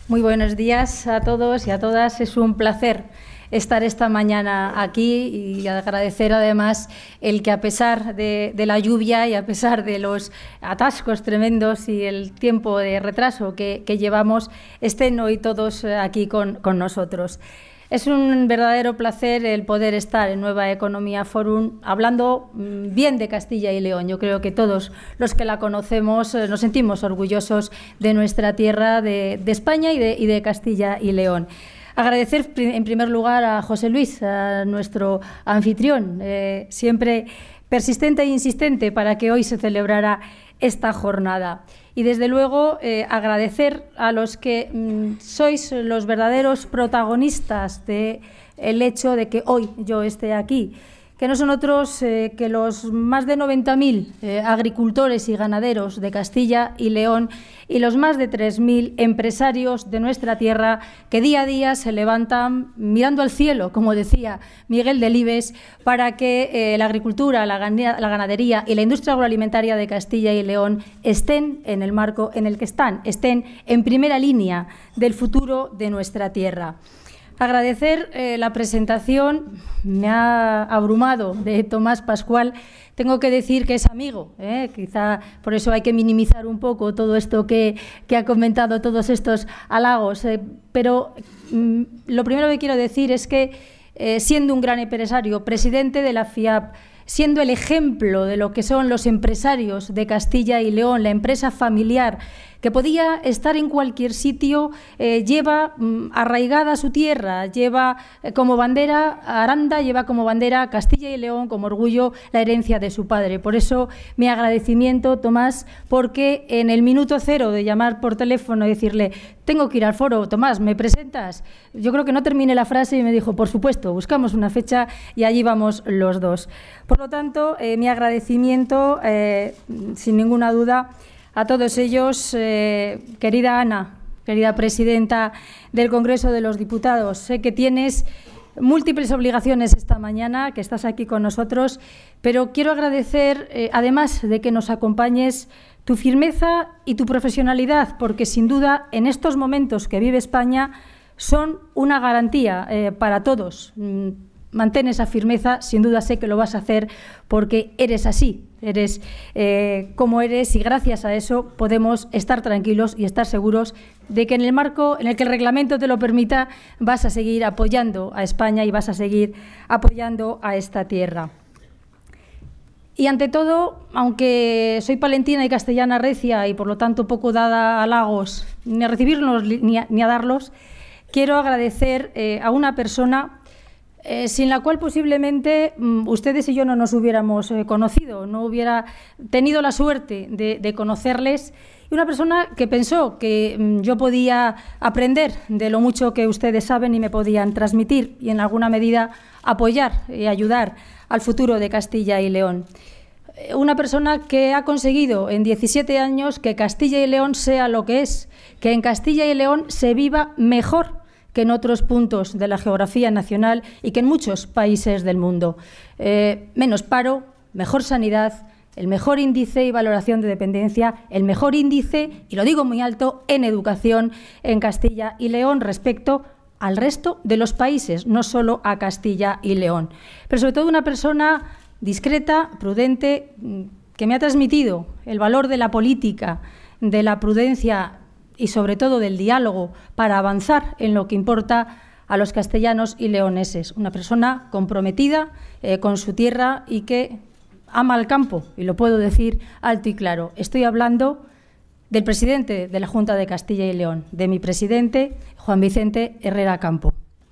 Muy buenos días a todos y a todas. Es un placer estar esta mañana aquí y agradecer además el que, a pesar de la lluvia y a pesar de los atascos tremendos y el tiempo de retraso que llevamos, estén hoy todos aquí con nosotros. Es un verdadero placer el poder estar en Nueva Economía Forum hablando bien de Castilla y León. Yo creo que todos los que la conocemos nos sentimos orgullosos de nuestra tierra, de España y de Castilla y León. Agradecer en primer lugar a José Luis, a nuestro anfitrión, siempre persistente e insistente para que hoy se celebrara esta jornada. Y desde luego agradecer a los que sois los verdaderos protagonistas del hecho de que hoy yo esté aquí, que no son otros que los más de 90.000 agricultores y ganaderos de Castilla y León y los más de 3.000 empresarios de nuestra tierra que día a día se levantan mirando al cielo, como decía Miguel Delibes, para que la agricultura, la ganadería y la industria agroalimentaria de Castilla y León estén en el marco en el que estén en primera línea del futuro de nuestra tierra. Agradecer la presentación, me ha abrumado, de Tomás Pascual. Tengo que decir que es amigo, quizá por eso hay que minimizar un poco todo esto que ha comentado, todos estos halagos, pero lo primero que quiero decir es que siendo un gran empresario, presidente de la FIAP, siendo el ejemplo de lo que son los empresarios de Castilla y León, la empresa familiar, que podía estar en cualquier sitio, lleva arraigada su tierra, lleva como bandera Aranda, lleva como bandera Castilla y León, como orgullo la herencia de su padre. Por eso mi agradecimiento, Tomás, porque en el minuto cero de llamar por teléfono y decirle tengo que ir al foro, Tomás, ¿me presentas? Yo creo que no terminé la frase y me dijo, por supuesto, buscamos una fecha y allí vamos los dos. Por lo tanto, mi agradecimiento, sin ninguna duda, a todos ellos, querida Ana, querida presidenta del Congreso de los Diputados. Sé que tienes múltiples obligaciones esta mañana, que estás aquí con nosotros, pero quiero agradecer, además de que nos acompañes, tu firmeza y tu profesionalidad, porque sin duda en estos momentos que vive España son una garantía para todos. Mantén esa firmeza, sin duda sé que lo vas a hacer porque eres así, eres como eres y gracias a eso podemos estar tranquilos y estar seguros de que en el marco en el que el reglamento te lo permita vas a seguir apoyando a España y vas a seguir apoyando a esta tierra. Y ante todo, aunque soy palentina y castellana recia y por lo tanto poco dada a halagos, ni a recibirlos ni a darlos, quiero agradecer a una persona sin la cual posiblemente ustedes y yo no nos hubiéramos conocido, no hubiera tenido la suerte de conocerles, y una persona que pensó que yo podía aprender de lo mucho que ustedes saben y me podían transmitir y en alguna medida apoyar y ayudar al futuro de Castilla y León. Una persona que ha conseguido en 17 años que Castilla y León sea lo que es, que en Castilla y León se viva mejor que en otros puntos de la geografía nacional y que en muchos países del mundo. Menos paro, mejor sanidad, el mejor índice y valoración de dependencia, el mejor índice, y lo digo muy alto, en educación en Castilla y León respecto al resto de los países, no solo a Castilla y León. Pero sobre todo una persona discreta, prudente, que me ha transmitido el valor de la política, de la prudencia y sobre todo del diálogo para avanzar en lo que importa a los castellanos y leoneses. Una persona comprometida con su tierra y que ama al campo, y lo puedo decir alto y claro. Estoy hablando del presidente de la Junta de Castilla y León, de mi presidente, Juan Vicente Herrera Campo.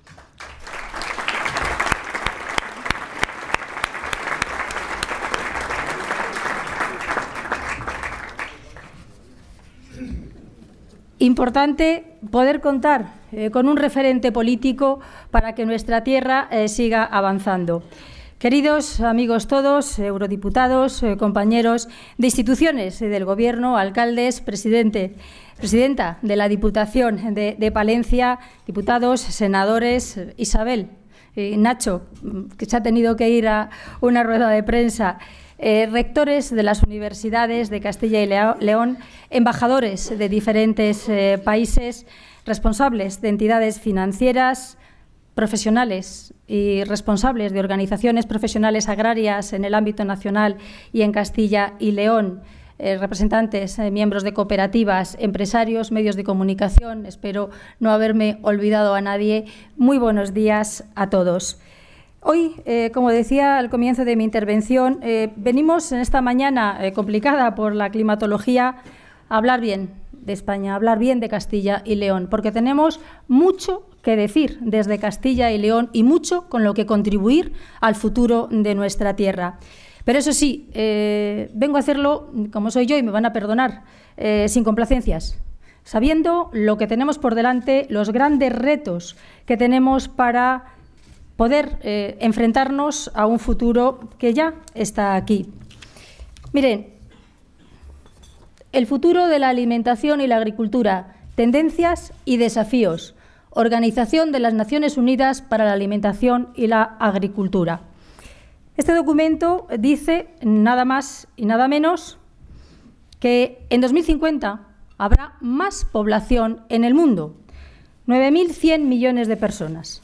Importante poder contar con un referente político para que nuestra tierra siga avanzando. Queridos amigos todos, eurodiputados, compañeros de instituciones del Gobierno, alcaldes, presidenta de la Diputación de Palencia, diputados, senadores, Isabel, Nacho, que se ha tenido que ir a una rueda de prensa, rectores de las universidades de Castilla y León, embajadores de diferentes países, responsables de entidades financieras, profesionales y responsables de organizaciones profesionales agrarias en el ámbito nacional y en Castilla y León, representantes, miembros de cooperativas, empresarios, medios de comunicación, espero no haberme olvidado a nadie. Muy buenos días a todos. Hoy, como decía al comienzo de mi intervención, venimos en esta mañana complicada por la climatología a hablar bien de España, a hablar bien de Castilla y León, porque tenemos mucho que decir desde Castilla y León y mucho con lo que contribuir al futuro de nuestra tierra. Pero eso sí, vengo a hacerlo como soy yo y me van a perdonar, sin complacencias, sabiendo lo que tenemos por delante, los grandes retos que tenemos para poder enfrentarnos a un futuro que ya está aquí. Miren, el futuro de la alimentación y la agricultura, tendencias y desafíos, Organización de las Naciones Unidas para la Alimentación y la Agricultura. Este documento dice nada más y nada menos que en 2050 habrá más población en el mundo, 9.100 millones de personas,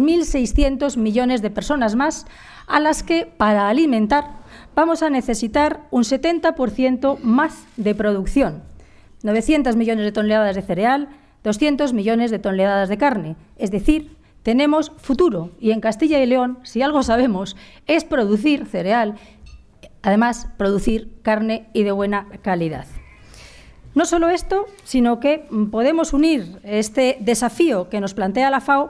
2.600 millones de personas más a las que para alimentar vamos a necesitar un 70% más de producción, 900 millones de toneladas de cereal, 200 millones de toneladas de carne, es decir, tenemos futuro y en Castilla y León, si algo sabemos, es producir cereal, además producir carne y de buena calidad. No solo esto, sino que podemos unir este desafío que nos plantea la FAO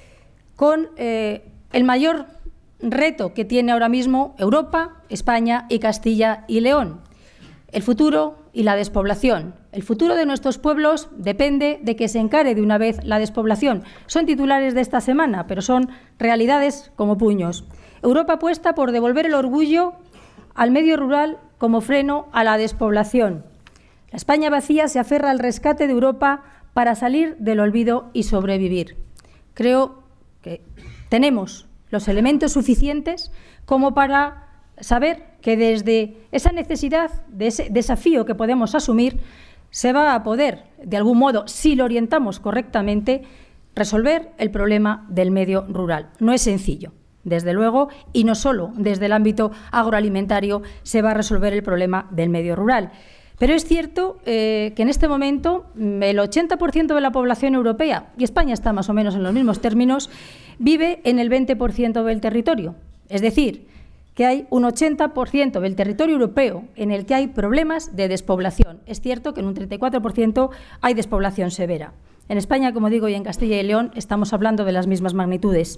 con el mayor reto que tiene ahora mismo Europa, España y Castilla y León, el futuro y la despoblación. El futuro de nuestros pueblos depende de que se encare de una vez la despoblación. Son titulares de esta semana, pero son realidades como puños. Europa apuesta por devolver el orgullo al medio rural como freno a la despoblación. La España vacía se aferra al rescate de Europa para salir del olvido y sobrevivir. Creo que tenemos los elementos suficientes como para saber que desde esa necesidad, de ese desafío que podemos asumir, se va a poder, de algún modo, si lo orientamos correctamente, resolver el problema del medio rural. No es sencillo, desde luego, y no solo desde el ámbito agroalimentario se va a resolver el problema del medio rural. Pero es cierto que en este momento el 80% de la población europea, y España está más o menos en los mismos términos, vive en el 20% del territorio. Es decir, que hay un 80% del territorio europeo en el que hay problemas de despoblación. Es cierto que en un 34% hay despoblación severa. En España, como digo, y en Castilla y León estamos hablando de las mismas magnitudes.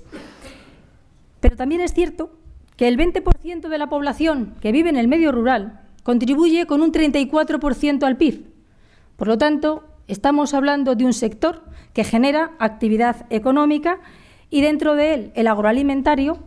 Pero también es cierto que el 20% de la población que vive en el medio rural contribuye con un 34% al PIB. Por lo tanto, estamos hablando de un sector que genera actividad económica y dentro de él el agroalimentario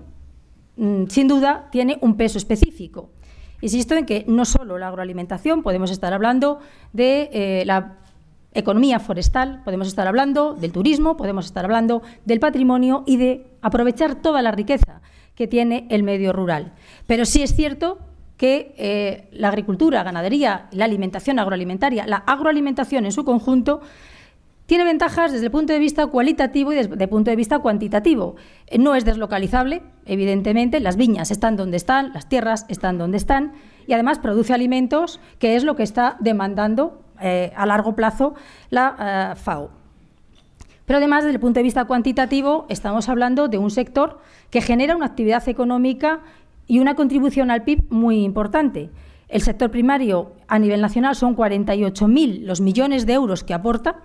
sin duda, tiene un peso específico. Insisto en que no solo la agroalimentación, podemos estar hablando de la economía forestal, podemos estar hablando del turismo, podemos estar hablando del patrimonio y de aprovechar toda la riqueza que tiene el medio rural. Pero sí es cierto que la agricultura, ganadería, la alimentación agroalimentaria, la agroalimentación en su conjunto, tiene ventajas desde el punto de vista cualitativo y desde el punto de vista cuantitativo. No es deslocalizable, evidentemente, las viñas están donde están, las tierras están donde están y además produce alimentos, que es lo que está demandando a largo plazo la FAO. Pero además, desde el punto de vista cuantitativo, estamos hablando de un sector que genera una actividad económica y una contribución al PIB muy importante. El sector primario a nivel nacional son 48.000 los millones de euros que aporta,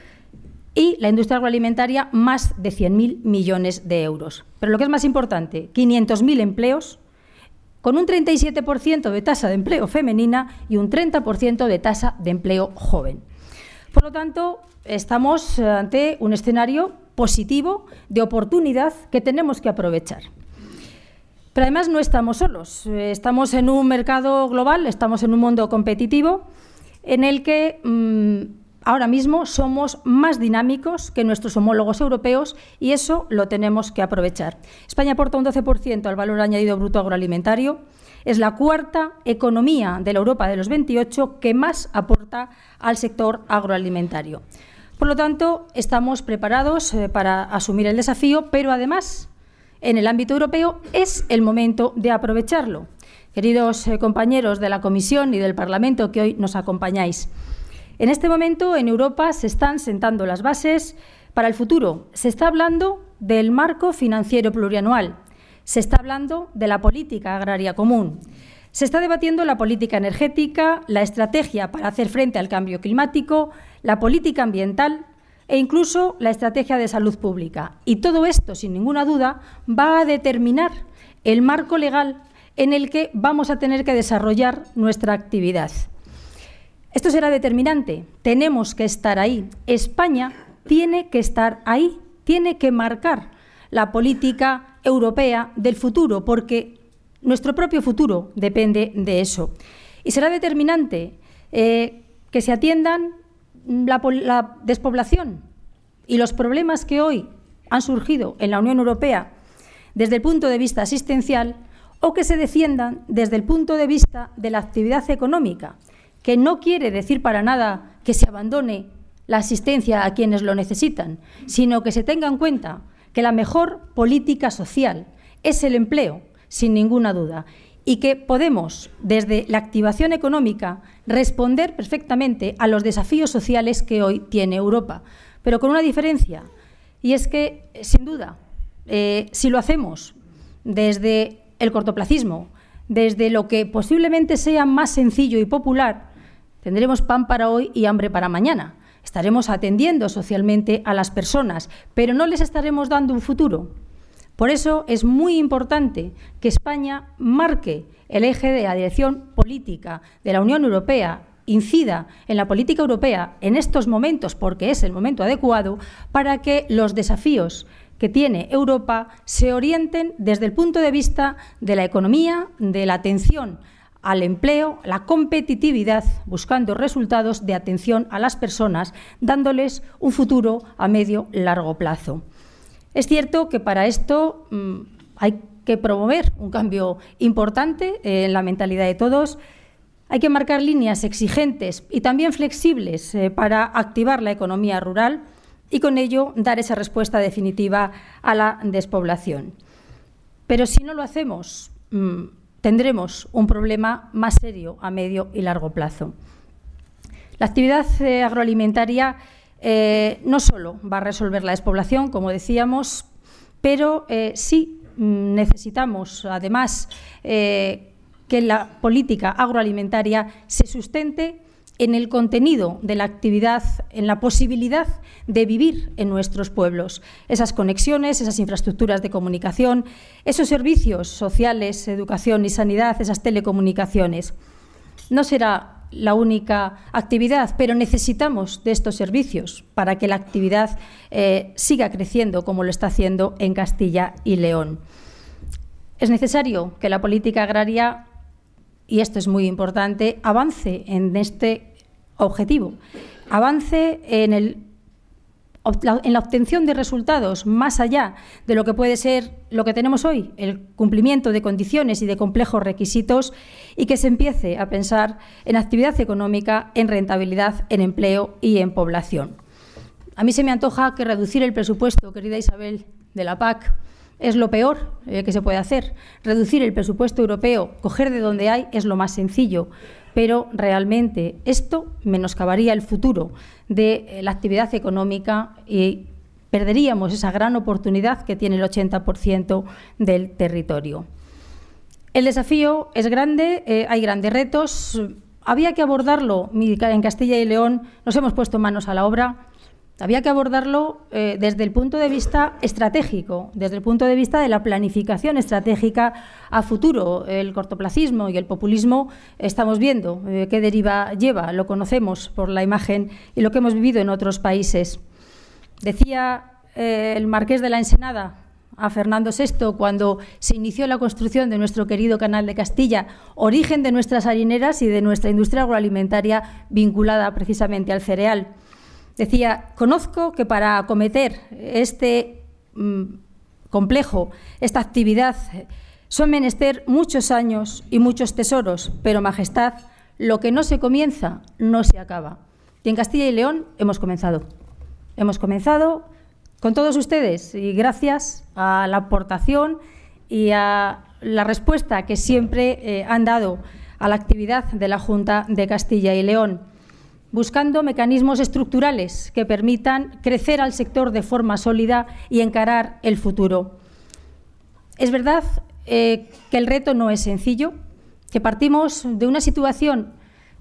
y la industria agroalimentaria más de 100.000 millones de euros. Pero lo que es más importante, 500.000 empleos, con un 37% de tasa de empleo femenina y un 30% de tasa de empleo joven. Por lo tanto, estamos ante un escenario positivo de oportunidad que tenemos que aprovechar. Pero además no estamos solos, estamos en un mercado global, estamos en un mundo competitivo en el que ahora mismo somos más dinámicos que nuestros homólogos europeos y eso lo tenemos que aprovechar. España aporta un 12% al valor añadido bruto agroalimentario. Es la cuarta economía de la Europa de los 28 que más aporta al sector agroalimentario. Por lo tanto, estamos preparados para asumir el desafío, pero además, en el ámbito europeo, es el momento de aprovecharlo. Queridos compañeros de la Comisión y del Parlamento que hoy nos acompañáis, en este momento en Europa se están sentando las bases para el futuro. Se está hablando del marco financiero plurianual, se está hablando de la política agraria común, se está debatiendo la política energética, la estrategia para hacer frente al cambio climático, la política ambiental e incluso la estrategia de salud pública. Y todo esto, sin ninguna duda, va a determinar el marco legal en el que vamos a tener que desarrollar nuestra actividad. Esto será determinante. Tenemos que estar ahí. España tiene que estar ahí, tiene que marcar la política europea del futuro, porque nuestro propio futuro depende de eso. Y será determinante que se atiendan la despoblación y los problemas que hoy han surgido en la Unión Europea desde el punto de vista asistencial, o que se defiendan desde el punto de vista de la actividad económica, que no quiere decir para nada que se abandone la asistencia a quienes lo necesitan, sino que se tenga en cuenta que la mejor política social es el empleo, sin ninguna duda, y que podemos, desde la activación económica, responder perfectamente a los desafíos sociales que hoy tiene Europa, pero con una diferencia, y es que, sin duda, si lo hacemos desde el cortoplacismo, desde lo que posiblemente sea más sencillo y popular, tendremos pan para hoy y hambre para mañana. Estaremos atendiendo socialmente a las personas, pero no les estaremos dando un futuro. Por eso es muy importante que España marque el eje de la dirección política de la Unión Europea, incida en la política europea en estos momentos, porque es el momento adecuado, para que los desafíos que tiene Europa se orienten desde el punto de vista de la economía, de la atención al empleo, la competitividad, buscando resultados de atención a las personas, dándoles un futuro a medio y largo plazo. Es cierto que para esto hay que promover un cambio importante en la mentalidad de todos. Hay que marcar líneas exigentes y también flexibles para activar la economía rural y con ello dar esa respuesta definitiva a la despoblación. Pero si no lo hacemos, tendremos un problema más serio a medio y largo plazo. La actividad agroalimentaria no solo va a resolver la despoblación, como decíamos, pero sí necesitamos, además, que la política agroalimentaria se sustente en el contenido de la actividad, en la posibilidad de vivir en nuestros pueblos. Esas conexiones, esas infraestructuras de comunicación, esos servicios sociales, educación y sanidad, esas telecomunicaciones. No será la única actividad, pero necesitamos de estos servicios para que la actividad siga creciendo como lo está haciendo en Castilla y León. Es necesario que la política agraria, y esto es muy importante, avance en este objetivo, avance en la obtención de resultados más allá de lo que puede ser lo que tenemos hoy, el cumplimiento de condiciones y de complejos requisitos, y que se empiece a pensar en actividad económica, en rentabilidad, en empleo y en población. A mí se me antoja que reducir el presupuesto, querida Isabel, de la PAC es lo peor que se puede hacer. Reducir el presupuesto europeo, coger de donde hay, es lo más sencillo. Pero realmente esto menoscabaría el futuro de la actividad económica y perderíamos esa gran oportunidad que tiene el 80% del territorio. El desafío es grande, hay grandes retos. Había que abordarlo en Castilla y León, nos hemos puesto manos a la obra. Había que abordarlo desde el punto de vista estratégico, desde el punto de vista de la planificación estratégica a futuro. El cortoplacismo y el populismo estamos viendo qué deriva lleva, lo conocemos por la imagen y lo que hemos vivido en otros países. Decía el marqués de la Ensenada a Fernando VI cuando se inició la construcción de nuestro querido Canal de Castilla, origen de nuestras harineras y de nuestra industria agroalimentaria vinculada precisamente al cereal. Decía, conozco que para acometer este complejo, esta actividad, son menester muchos años y muchos tesoros, pero, Majestad, lo que no se comienza no se acaba. Y en Castilla y León hemos comenzado. Hemos comenzado con todos ustedes y gracias a la aportación y a la respuesta que siempre han dado a la actividad de la Junta de Castilla y León, buscando mecanismos estructurales que permitan crecer al sector de forma sólida y encarar el futuro. Es verdad que el reto no es sencillo, que partimos de una situación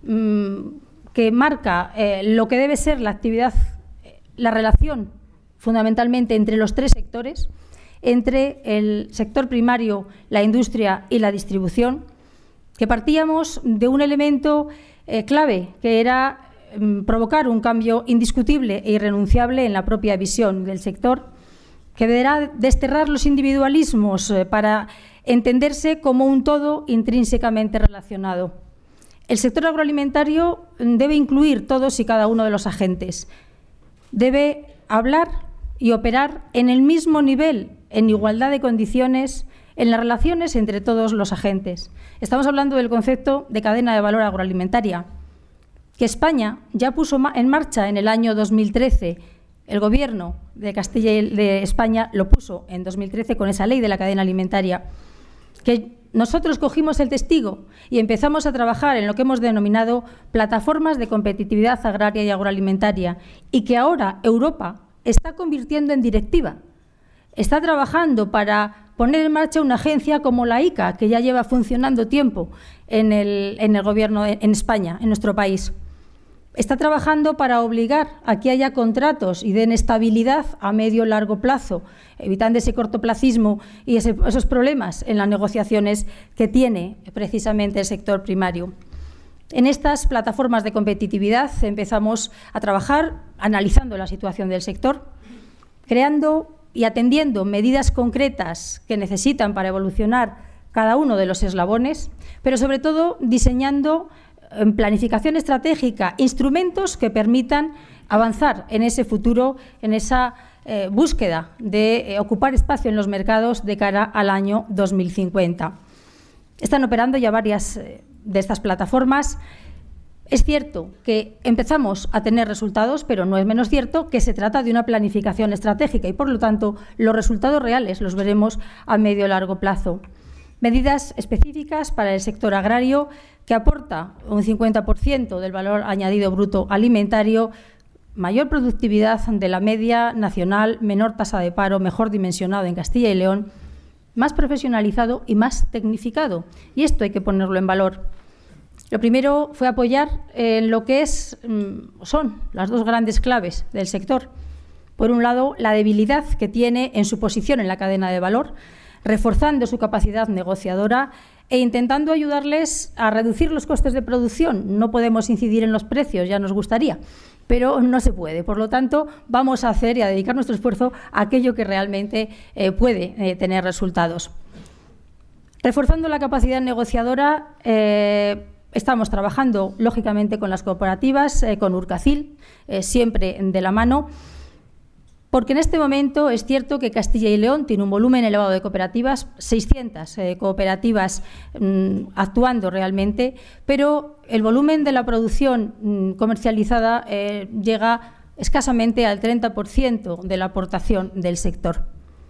que marca lo que debe ser la actividad, la relación fundamentalmente entre los tres sectores, entre el sector primario, la industria y la distribución, que partíamos de un elemento clave, que era provocar un cambio indiscutible e irrenunciable en la propia visión del sector, que deberá desterrar los individualismos para entenderse como un todo intrínsecamente relacionado. El sector agroalimentario debe incluir todos y cada uno de los agentes. Debe hablar y operar en el mismo nivel, en igualdad de condiciones, en las relaciones entre todos los agentes. Estamos hablando del concepto de cadena de valor agroalimentaria, que España ya puso en marcha en el año 2013. El Gobierno de Castilla y de España lo puso en 2013 con esa ley de la cadena alimentaria, que nosotros cogimos el testigo y empezamos a trabajar en lo que hemos denominado plataformas de competitividad agraria y agroalimentaria, y que ahora Europa está convirtiendo en directiva. Está trabajando para poner en marcha una agencia como la ICA, que ya lleva funcionando tiempo en el Gobierno en España, en nuestro país. Está trabajando para obligar a que haya contratos y den estabilidad a medio y largo plazo, evitando ese cortoplacismo y esos problemas en las negociaciones que tiene precisamente el sector primario. En estas plataformas de competitividad empezamos a trabajar analizando la situación del sector, creando y atendiendo medidas concretas que necesitan para evolucionar cada uno de los eslabones, pero sobre todo diseñando en planificación estratégica instrumentos que permitan avanzar en ese futuro, en esa búsqueda de ocupar espacio en los mercados de cara al año 2050. Están operando ya varias de estas plataformas. Es cierto que empezamos a tener resultados, pero no es menos cierto que se trata de una planificación estratégica y, por lo tanto, los resultados reales los veremos a medio y largo plazo. Medidas específicas para el sector agrario, que aporta un 50% del valor añadido bruto alimentario, mayor productividad de la media nacional, menor tasa de paro, mejor dimensionado en Castilla y León, más profesionalizado y más tecnificado. Y esto hay que ponerlo en valor. Lo primero fue apoyar en lo que son las dos grandes claves del sector. Por un lado, la debilidad que tiene en su posición en la cadena de valor, reforzando su capacidad negociadora e intentando ayudarles a reducir los costes de producción. No podemos incidir en los precios, ya nos gustaría, pero no se puede. Por lo tanto, vamos a hacer y a dedicar nuestro esfuerzo a aquello que realmente puede tener resultados. Reforzando la capacidad negociadora, estamos trabajando, lógicamente, con las cooperativas, con Urcacil, siempre de la mano, porque en este momento es cierto que Castilla y León tiene un volumen elevado de cooperativas, 600 cooperativas actuando realmente, pero el volumen de la producción comercializada llega escasamente al 30% de la aportación del sector.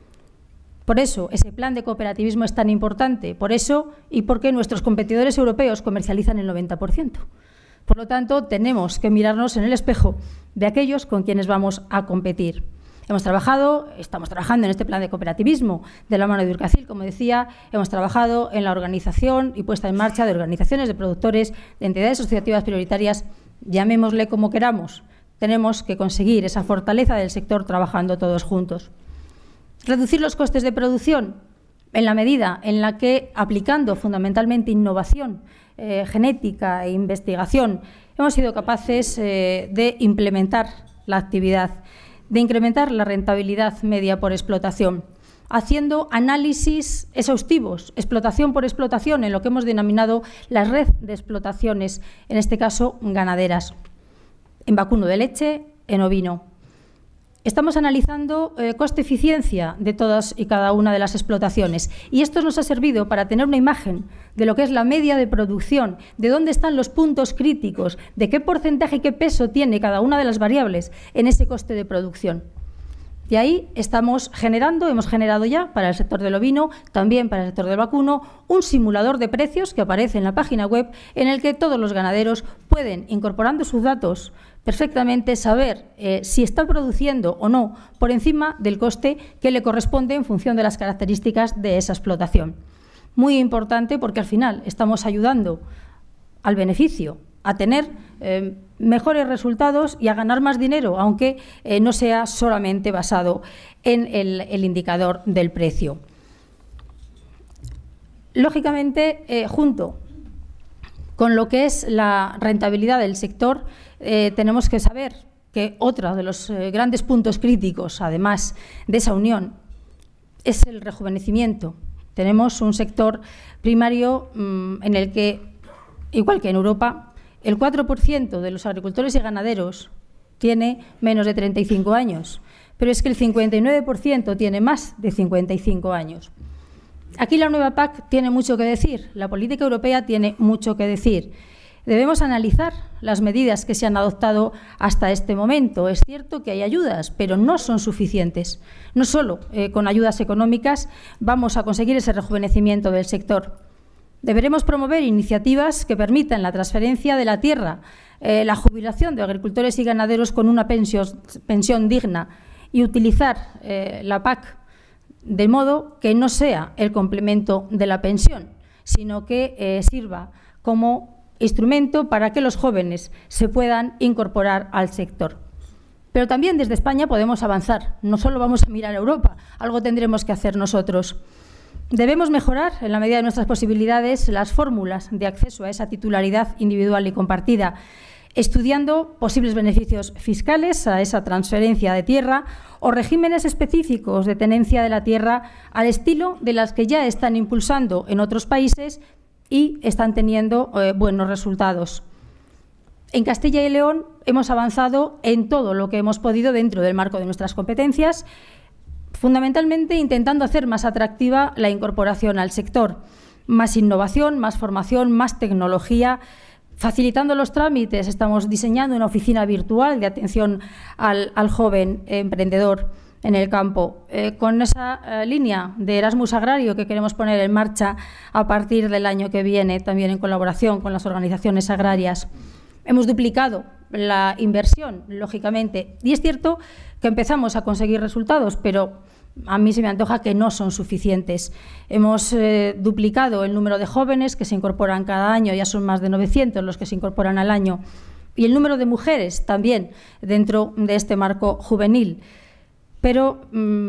Por eso ese plan de cooperativismo es tan importante, por eso y porque nuestros competidores europeos comercializan el 90%. Por lo tanto, tenemos que mirarnos en el espejo de aquellos con quienes vamos a competir. Estamos trabajando en este plan de cooperativismo de la mano de Urcacil, como decía, hemos trabajado en la organización y puesta en marcha de organizaciones de productores, de entidades asociativas prioritarias, llamémosle como queramos. Tenemos que conseguir esa fortaleza del sector trabajando todos juntos. Reducir los costes de producción en la medida en la que, aplicando fundamentalmente innovación genética e investigación, hemos sido capaces de implementar la actividad, de incrementar la rentabilidad media por explotación, haciendo análisis exhaustivos, explotación por explotación, en lo que hemos denominado la red de explotaciones, en este caso ganaderas, en vacuno de leche, en ovino. Estamos analizando coste-eficiencia de todas y cada una de las explotaciones y esto nos ha servido para tener una imagen de lo que es la media de producción, de dónde están los puntos críticos, de qué porcentaje y qué peso tiene cada una de las variables en ese coste de producción. Y ahí hemos generado ya para el sector del ovino, también para el sector del vacuno, un simulador de precios que aparece en la página web en el que todos los ganaderos pueden, incorporando sus datos, perfectamente saber si están produciendo o no por encima del coste que le corresponde en función de las características de esa explotación. Muy importante porque al final estamos ayudando al beneficio a tener mejores resultados y a ganar más dinero, aunque no sea solamente basado en el indicador del precio. Lógicamente, junto con lo que es la rentabilidad del sector, tenemos que saber que otro de los grandes puntos críticos, además de esa unión, es el rejuvenecimiento. Tenemos un sector primario en el que, igual que en Europa, el 4% de los agricultores y ganaderos tiene menos de 35 años, pero es que el 59% tiene más de 55 años. Aquí la nueva PAC tiene mucho que decir, la política europea tiene mucho que decir. Debemos analizar las medidas que se han adoptado hasta este momento. Es cierto que hay ayudas, pero no son suficientes. No solo con ayudas económicas vamos a conseguir ese rejuvenecimiento del sector. Deberemos promover iniciativas que permitan la transferencia de la tierra, la jubilación de agricultores y ganaderos con una pensión digna y utilizar la PAC de modo que no sea el complemento de la pensión, sino que sirva como instrumento para que los jóvenes se puedan incorporar al sector. Pero también desde España podemos avanzar, no solo vamos a mirar a Europa, algo tendremos que hacer nosotros. Debemos mejorar, en la medida de nuestras posibilidades, las fórmulas de acceso a esa titularidad individual y compartida, estudiando posibles beneficios fiscales a esa transferencia de tierra o regímenes específicos de tenencia de la tierra al estilo de las que ya están impulsando en otros países y están teniendo buenos resultados. En Castilla y León hemos avanzado en todo lo que hemos podido dentro del marco de nuestras competencias, fundamentalmente intentando hacer más atractiva la incorporación al sector, más innovación, más formación, más tecnología, facilitando los trámites. Estamos diseñando una oficina virtual de atención al joven emprendedor en el campo, con esa línea de Erasmus Agrario que queremos poner en marcha a partir del año que viene, también en colaboración con las organizaciones agrarias. Hemos duplicado la inversión, lógicamente, y es cierto que empezamos a conseguir resultados, pero a mí se me antoja que no son suficientes. Hemos duplicado el número de jóvenes que se incorporan cada año, ya son más de 900 los que se incorporan al año, y el número de mujeres también dentro de este marco juvenil. Pero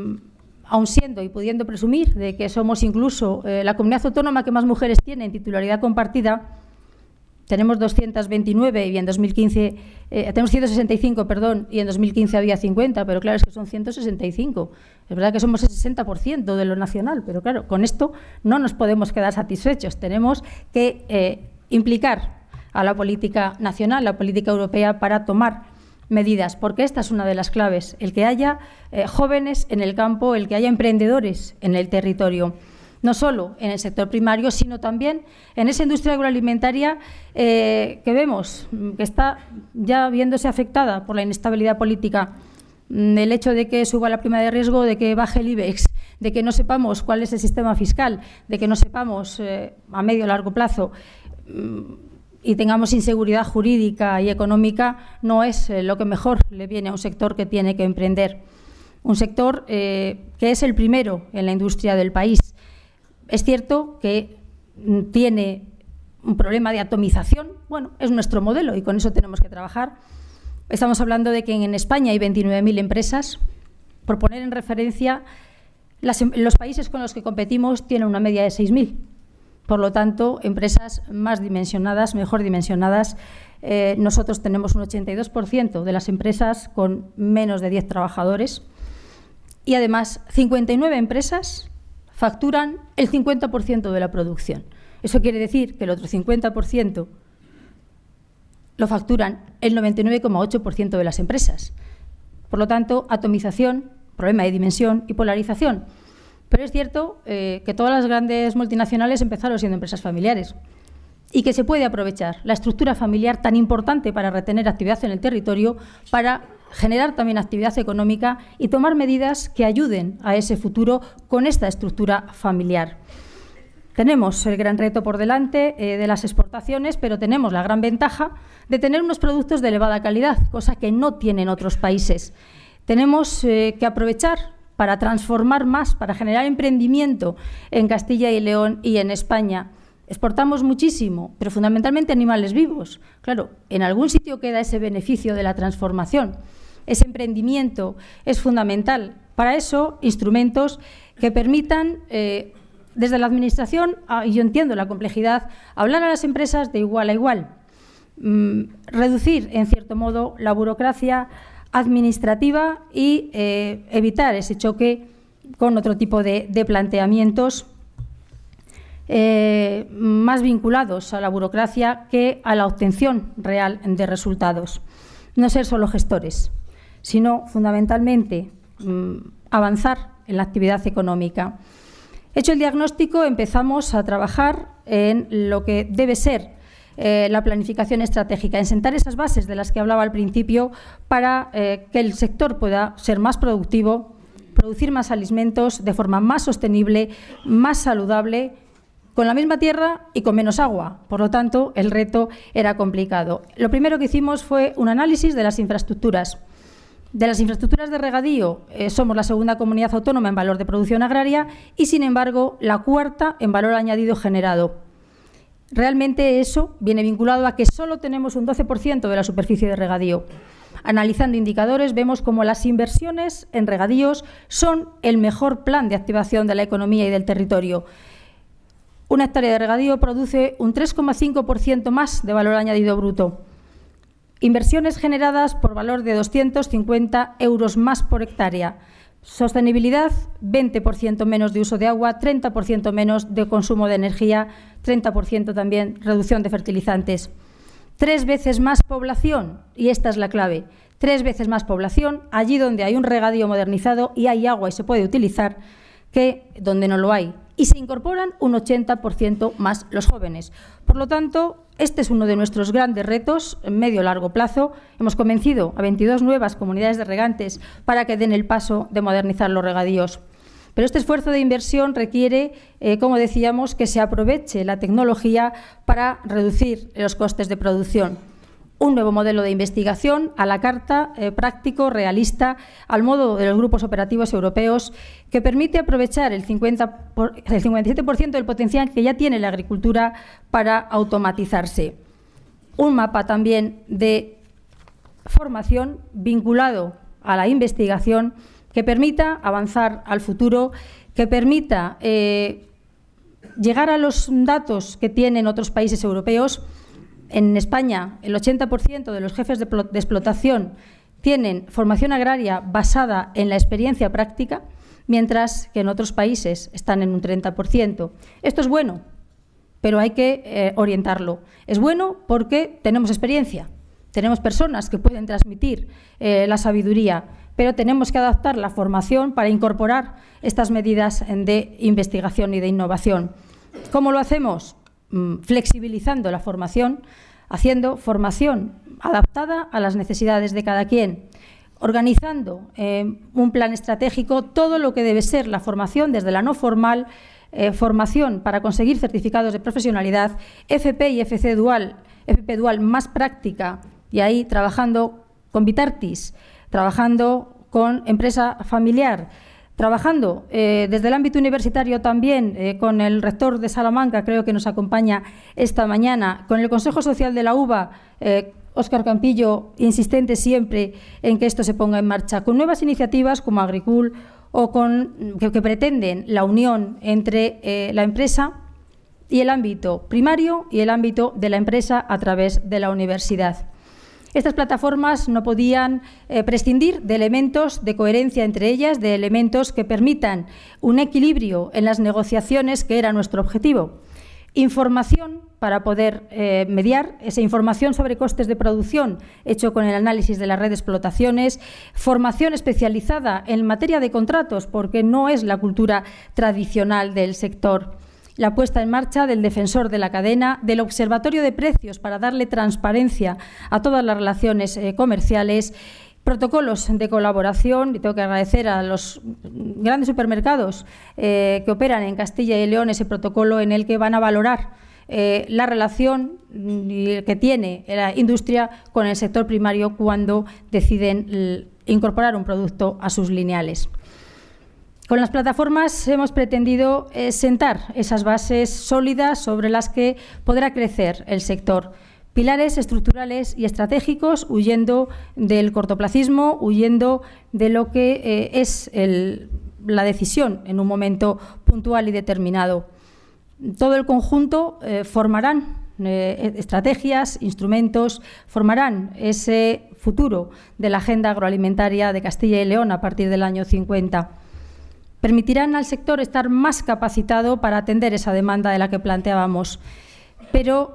aun siendo y pudiendo presumir de que somos incluso la comunidad autónoma que más mujeres tiene en titularidad compartida, tenemos 229 y en 2015 tenemos 165, perdón, y en 2015 había 50, pero claro, es que son 165. Es verdad que somos el 60% de lo nacional, pero claro, con esto no nos podemos quedar satisfechos. Tenemos que implicar a la política nacional, la política europea, para tomar medidas, porque esta es una de las claves, el que haya jóvenes en el campo, el que haya emprendedores en el territorio. No solo en el sector primario, sino también en esa industria agroalimentaria que vemos que está ya viéndose afectada por la inestabilidad política, el hecho de que suba la prima de riesgo, de que baje el IBEX, de que no sepamos cuál es el sistema fiscal, de que no sepamos a medio o largo plazo y tengamos inseguridad jurídica y económica, no es lo que mejor le viene a un sector que tiene que emprender. Un sector que es el primero en la industria del país. Es cierto que tiene un problema de atomización, bueno, es nuestro modelo y con eso tenemos que trabajar. Estamos hablando de que en España hay 29.000 empresas. Por poner en referencia, los países con los que competimos tienen una media de 6.000. Por lo tanto, empresas más dimensionadas, mejor dimensionadas. Nosotros tenemos un 82% de las empresas con menos de 10 trabajadores y además 59 empresas facturan el 50% de la producción. Eso quiere decir que el otro 50% lo facturan el 99,8% de las empresas. Por lo tanto, atomización, problema de dimensión y polarización. Pero es cierto que todas las grandes multinacionales empezaron siendo empresas familiares y que se puede aprovechar la estructura familiar tan importante para retener actividad en el territorio, para generar también actividad económica y tomar medidas que ayuden a ese futuro con esta estructura familiar. Tenemos el gran reto por delante de las exportaciones, pero tenemos la gran ventaja de tener unos productos de elevada calidad, cosa que no tienen otros países. Tenemos que aprovechar para transformar más, para generar emprendimiento en Castilla y León y en España. Exportamos muchísimo, pero fundamentalmente animales vivos. Claro, en algún sitio queda ese beneficio de la transformación. Ese emprendimiento es fundamental. Para eso, instrumentos que permitan, desde la Administración, y yo entiendo la complejidad, hablar a las empresas de igual a igual. Reducir, en cierto modo, la burocracia administrativa y evitar ese choque con otro tipo de planteamientos más vinculados a la burocracia que a la obtención real de resultados. No ser solo gestores, sino fundamentalmente avanzar en la actividad económica. Hecho el diagnóstico, empezamos a trabajar en lo que debe ser la planificación estratégica, en sentar esas bases de las que hablaba al principio para que el sector pueda ser más productivo, producir más alimentos de forma más sostenible, más saludable, con la misma tierra y con menos agua. Por lo tanto, el reto era complicado. Lo primero que hicimos fue un análisis de las infraestructuras. De las infraestructuras de regadío, somos la segunda comunidad autónoma en valor de producción agraria y, sin embargo, la cuarta en valor añadido generado. Realmente eso viene vinculado a que solo tenemos un 12% de la superficie de regadío. Analizando indicadores, vemos cómo las inversiones en regadíos son el mejor plan de activación de la economía y del territorio. Una hectárea de regadío produce un 3,5% más de valor añadido bruto. Inversiones generadas por valor de 250 euros más por hectárea. Sostenibilidad, 20% menos de uso de agua, 30% menos de consumo de energía, 30% también reducción de fertilizantes. 3 veces más población, y esta es la clave, 3 veces más población allí donde hay un regadío modernizado y hay agua y se puede utilizar que donde no lo hay. Y se incorporan un 80% más los jóvenes. Por lo tanto, este es uno de nuestros grandes retos en medio y largo plazo. Hemos convencido a 22 nuevas comunidades de regantes para que den el paso de modernizar los regadíos. Pero este esfuerzo de inversión requiere, como decíamos, que se aproveche la tecnología para reducir los costes de producción. Un nuevo modelo de investigación a la carta, práctico, realista, al modo de los grupos operativos europeos, que permite aprovechar el 57% del potencial que ya tiene la agricultura para automatizarse. Un mapa también de formación vinculado a la investigación que permita avanzar al futuro, que permita llegar a los datos que tienen otros países europeos. En España, el 80% de los jefes de explotación tienen formación agraria basada en la experiencia práctica, mientras que en otros países están en un 30%. Esto es bueno, pero hay que orientarlo. Es bueno porque tenemos experiencia, tenemos personas que pueden transmitir la sabiduría, pero tenemos que adaptar la formación para incorporar estas medidas de investigación y de innovación. ¿Cómo lo hacemos? Flexibilizando la formación, haciendo formación adaptada a las necesidades de cada quien, organizando un plan estratégico, todo lo que debe ser la formación desde la no formal, formación para conseguir certificados de profesionalidad, FP y FP dual más práctica, y ahí trabajando con Vitartis, trabajando con empresa familiar, trabajando desde el ámbito universitario también con el rector de Salamanca, creo que nos acompaña esta mañana, con el Consejo Social de la UBA, Óscar Campillo, insistente siempre en que esto se ponga en marcha, con nuevas iniciativas como Agricul o que pretenden la unión entre la empresa y el ámbito primario y el ámbito de la empresa a través de la universidad. Estas plataformas no podían prescindir de elementos de coherencia entre ellas, de elementos que permitan un equilibrio en las negociaciones, que era nuestro objetivo. información para poder mediar, esa información sobre costes de producción hecho con el análisis de la red de explotaciones, formación especializada en materia de contratos, porque no es la cultura tradicional del sector, la puesta en marcha del defensor de la cadena, del observatorio de precios para darle transparencia a todas las relaciones comerciales, protocolos de colaboración, y tengo que agradecer a los grandes supermercados que operan en Castilla y León ese protocolo en el que van a valorar la relación que tiene la industria con el sector primario cuando deciden incorporar un producto a sus lineales. Con las plataformas hemos pretendido sentar esas bases sólidas sobre las que podrá crecer el sector. Pilares estructurales y estratégicos, huyendo del cortoplacismo, huyendo de lo que es la decisión en un momento puntual y determinado. Todo el conjunto formarán estrategias, instrumentos, formarán ese futuro de la agenda agroalimentaria de Castilla y León a partir del año 50. Permitirán al sector estar más capacitado para atender esa demanda de la que planteábamos. Pero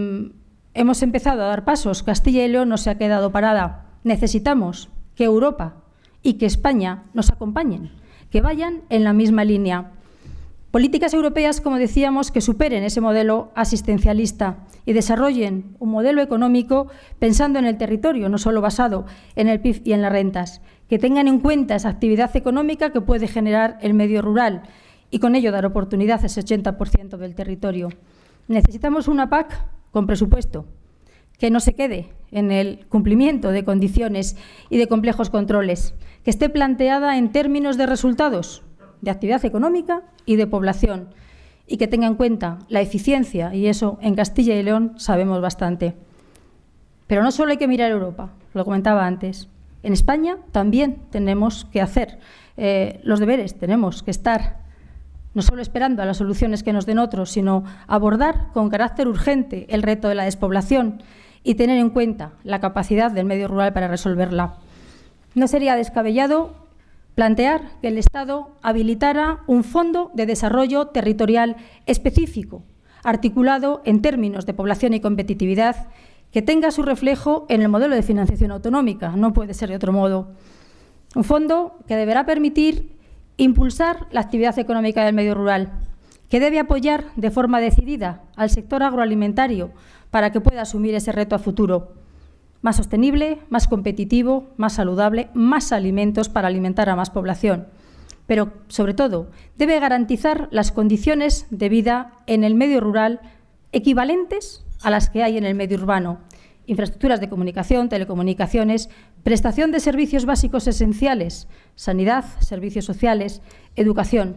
hemos empezado a dar pasos. Castilla y León no se ha quedado parada. Necesitamos que Europa y que España nos acompañen, que vayan en la misma línea. Políticas europeas, como decíamos, que superen ese modelo asistencialista y desarrollen un modelo económico pensando en el territorio, no solo basado en el PIB y en las rentas, que tengan en cuenta esa actividad económica que puede generar el medio rural y con ello dar oportunidad a ese 80% del territorio. Necesitamos una PAC con presupuesto, que no se quede en el cumplimiento de condiciones y de complejos controles, que esté planteada en términos de resultados, de actividad económica y de población, y que tenga en cuenta la eficiencia, y eso en Castilla y León sabemos bastante. Pero no solo hay que mirar a Europa, lo comentaba antes. En España también tenemos que hacer los deberes, tenemos que estar no solo esperando a las soluciones que nos den otros, sino abordar con carácter urgente el reto de la despoblación y tener en cuenta la capacidad del medio rural para resolverla. No sería descabellado plantear que el Estado habilitara un fondo de desarrollo territorial específico, articulado en términos de población y competitividad, que tenga su reflejo en el modelo de financiación autonómica, no puede ser de otro modo. Un fondo que deberá permitir impulsar la actividad económica del medio rural, que debe apoyar de forma decidida al sector agroalimentario para que pueda asumir ese reto a futuro. Más sostenible, más competitivo, más saludable, más alimentos para alimentar a más población. Pero, sobre todo, debe garantizar las condiciones de vida en el medio rural equivalentes a las que hay en el medio urbano. Infraestructuras de comunicación, telecomunicaciones, prestación de servicios básicos esenciales, sanidad, servicios sociales, educación.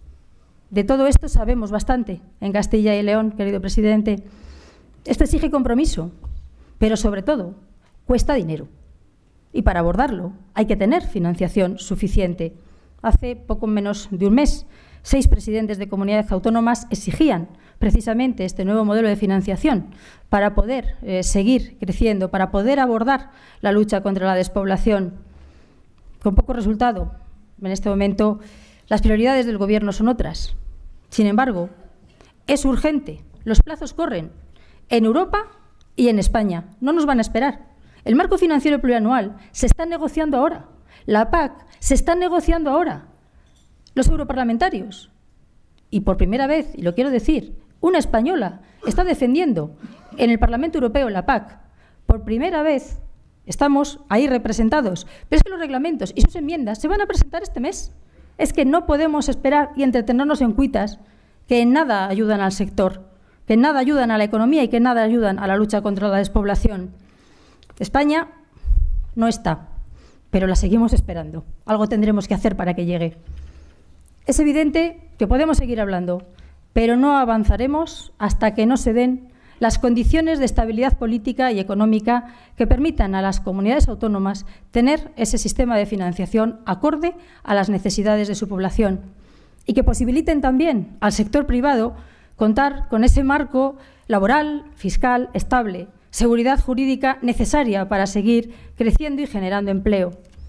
De todo esto sabemos bastante en Castilla y León, querido presidente. Esto exige compromiso, pero, sobre todo, cuesta dinero. Y para abordarlo hay que tener financiación suficiente. Hace poco menos de un mes, 6 presidentes de comunidades autónomas exigían precisamente este nuevo modelo de financiación para poder seguir creciendo, para poder abordar la lucha contra la despoblación. Con poco resultado. En este momento las prioridades del Gobierno son otras. Sin embargo, es urgente. Los plazos corren en Europa y en España. No nos van a esperar. El marco financiero plurianual se está negociando ahora. La PAC se está negociando ahora. Los europarlamentarios. Y por primera vez, y lo quiero decir, una española está defendiendo en el Parlamento Europeo la PAC. Por primera vez estamos ahí representados. Pero es que los reglamentos y sus enmiendas se van a presentar este mes. Es que no podemos esperar y entretenernos en cuitas que en nada ayudan al sector, que en nada ayudan a la economía y que en nada ayudan a la lucha contra la despoblación. España no está, pero la seguimos esperando. Algo tendremos que hacer para que llegue. Es evidente que podemos seguir hablando, pero no avanzaremos hasta que no se den las condiciones de estabilidad política y económica que permitan a las comunidades autónomas tener ese sistema de financiación acorde a las necesidades de su población y que posibiliten también al sector privado contar con ese marco laboral, fiscal, estable, seguridad jurídica necesaria para seguir creciendo y generando empleo.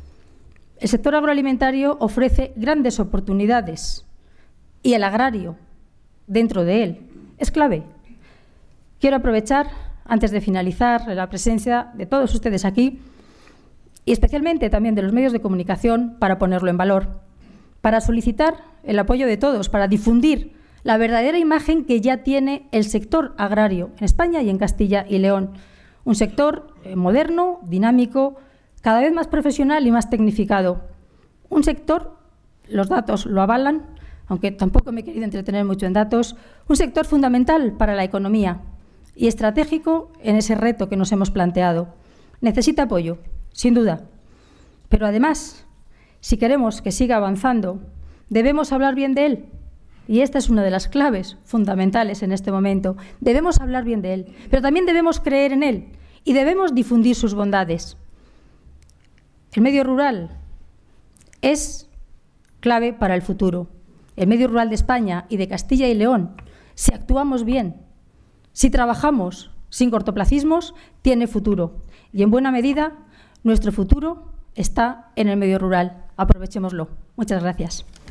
El sector agroalimentario ofrece grandes oportunidades y el agrario, dentro de él, es clave. Quiero aprovechar, antes de finalizar, la presencia de todos ustedes aquí y especialmente también de los medios de comunicación para ponerlo en valor, para solicitar el apoyo de todos, para difundir la verdadera imagen que ya tiene el sector agrario en España y en Castilla y León. Un sector moderno, dinámico, cada vez más profesional y más tecnificado. Un sector, los datos lo avalan, aunque tampoco me he querido entretener mucho en datos, un sector fundamental para la economía y estratégico en ese reto que nos hemos planteado. Necesita apoyo, sin duda, pero además, si queremos que siga avanzando, debemos hablar bien de él. Y esta es una de las claves fundamentales en este momento. Debemos hablar bien de él, pero también debemos creer en él y debemos difundir sus bondades. El medio rural es clave para el futuro. El medio rural de España y de Castilla y León, si actuamos bien, si trabajamos sin cortoplacismos, tiene futuro. Y en buena medida, nuestro futuro está en el medio rural. Aprovechémoslo. Muchas gracias.